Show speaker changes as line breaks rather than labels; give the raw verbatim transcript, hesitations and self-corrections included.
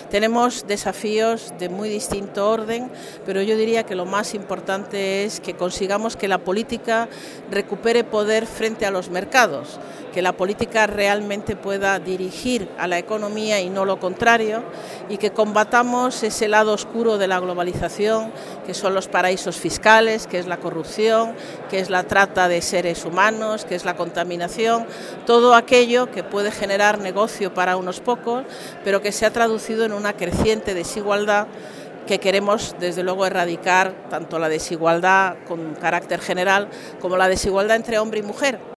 Tenemos desafíos de muy distinto orden, pero yo diría que lo más importante es que consigamos que la política recupere poder frente a los mercados, que la política realmente pueda dirigir a la economía y no lo contrario, y que combatamos ese lado oscuro de la globalización, que son los paraísos fiscales, que es la corrupción, que es la trata de seres humanos, que es la contaminación, todo aquello que puede generar negocio para unos pocos, pero que se ha traducido en una creciente desigualdad que queremos desde luego erradicar, tanto la desigualdad con carácter general como la desigualdad entre hombre y mujer.